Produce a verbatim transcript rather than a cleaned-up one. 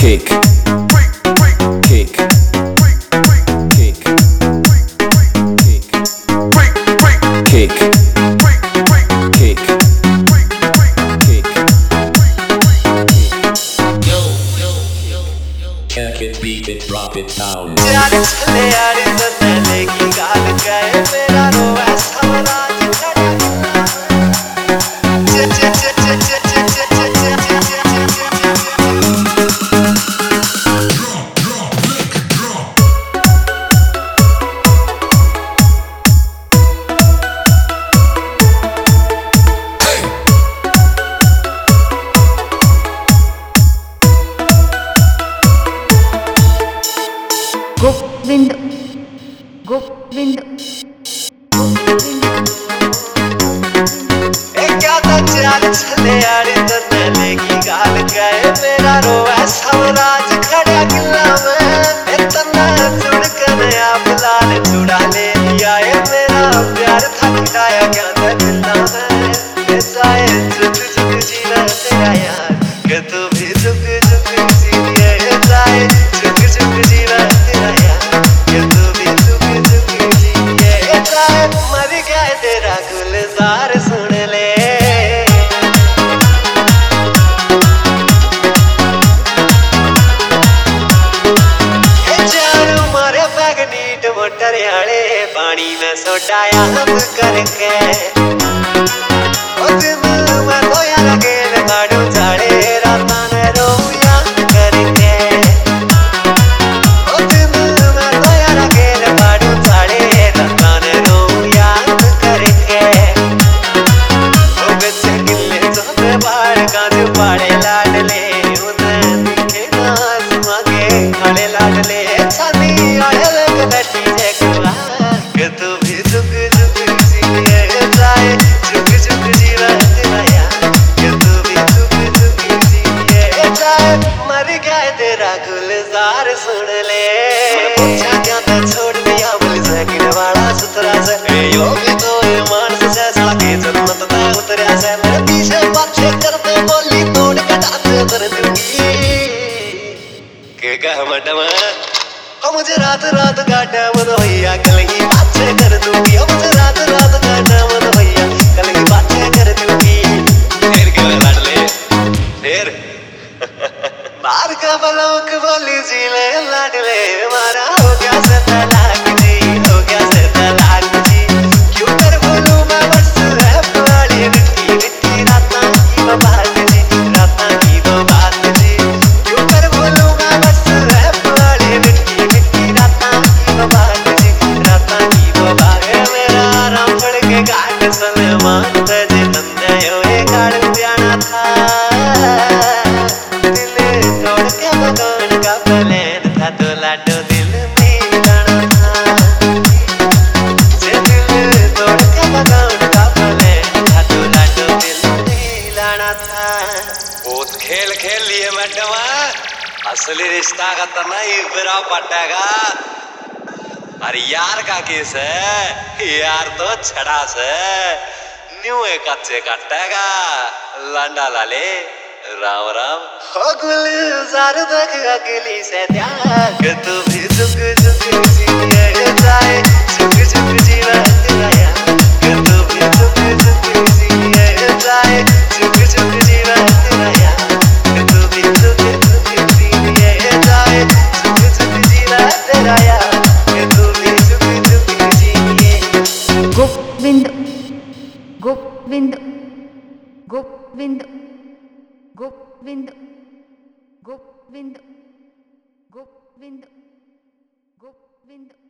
Kick, kick, kick, kick, kick, kick, kick. Yo, yo, yo, yo. Kick it, beat it, drop it down. यार चले यार बदले की गाल गए मेरा रोवा सवरा चे चे चे चे चे चे चे चे चे गोविंद गोविंद क्या था चाल चले यार बदले की गाल गए मेरा रोवा सवरा खड़ा किला में इतना जुड़ कर आप लाल चुड़ा ले लिया है मेरा प्यार था खिलाया क्या था दिला में ऐसा है झुक झुक जीना तेरा यार कि तू भी झुक झुक जी ऐसा है झुक झुक जीना तेरा यार कि तू भी झुक झुक जी ऐसा है मर गया तेरा गुलजार सुन ले मोटर याले पानी में सोटाया हम करके ओ दिन में धोया लगे बाड़ू झाड़े राता ने रोया करके ओ दिन में धोया लगे बाड़ू झाड़े राता ने रोया करके ओ बच्चे किले जोते बाड़ काजू पाड़े लाडले उन्हें दिखे नास मांगे खाने लाडले छाती आए लग बैठी कि तू भी झुक झुक जीए जाए झुक झुक जीवा तेरा यार कि तू भी झुक झुक जीए जाए मर गया तेरा गुलजार सुन ले पूछा क्या था छोड़ दिया बोल सकिन वाला सुथरा से यो भी तो मानस से साके जन्नत दा उतरा से मेरे पीछे पीछे करते बोली तोड़ कटाते कर दूंगी के कह मटमा ओ मुझे रात रात का टाइम दो भैया कल की बातें कर दूंगी ओ मुझे रात रात का टाइम दो भैया कल की बातें कर दूंगी फिर के लाडले फिर बाहर का बलोक बोली जी ले लाडले मारा हो गया से तलाक जी हो गया से तलाक जी क्यों कर बोलूं मैं बस है वाली मिट्टी मिट्टी रातां की वो बात जी रातां की वो बात जी क्यों कर बोलूं मैं बस है वाली मिट्टी मिट्टी रातां की वो बात जी रातां की वो बात मेरा राम पड़ के घाट सलमान तजे तंदे ये गाड़ प्याना था दिल तोड़ के मकान का प्लान था तो लाडो दिल में गाना था जे दिल तोड़ के मकान का प्लान था तो लाडो दिल में लाना था बहुत खेल खेल लिए मैडम असली रिश्ता का तो नहीं बिरा पटेगा अरे यार का केस है यार तो छड़ा से न्यू एक अच्छे कटेगा लंडा लाले राम राम हो गुलजार देख अगली से ध्यान कि तू भी झुक झुक जीए जाए झुक झुक जीवा तेरा यार कि तू भी झुक झुक जीए जाए झुक झुक जीवा तेरा यार कि तू भी झुक झुक जीए जाए झुक झुक जीवा तेरा यार कि तू भी झुक झुक जीए गोविंद गोविंद गोविंद गोविंद गोविंद गोविंद गोविंद